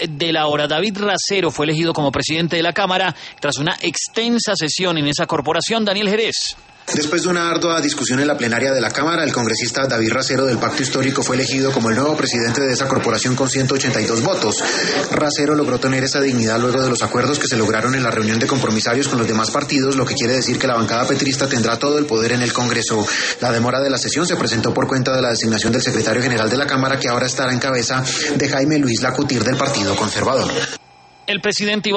de la hora. David Racero fue elegido como presidente de la Cámara tras una extensa sesión en esa corporación. Daniel Jerez. Después de una ardua discusión en la plenaria de la Cámara, el congresista David Racero del Pacto Histórico fue elegido como el nuevo presidente de esa corporación con 182 votos. Racero logró tener esa dignidad luego de los acuerdos que se lograron en la reunión de compromisarios con los demás partidos, lo que quiere decir que la bancada petrista tendrá todo el poder en el Congreso. La demora de la sesión se presentó por cuenta de la designación del secretario general de la Cámara, que ahora estará en cabeza de Jaime Luis Lacutir del Partido Conservador. El presidente